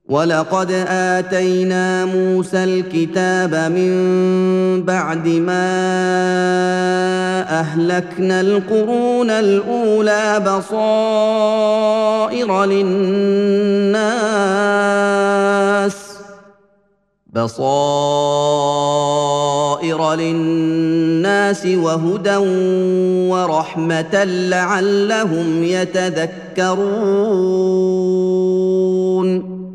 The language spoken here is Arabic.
وَلَقَدْ آتَيْنَا مُوسَى الْكِتَابَ مِن بَعْدِ مَا أَهْلَكْنَا الْقُرُونَ الْأُولَىٰ بَصَائِرَ لِلنَّاسِ وَهُدًى وَرَحْمَةً لَّعَلَّهُمْ يَتَذَكَّرُونَ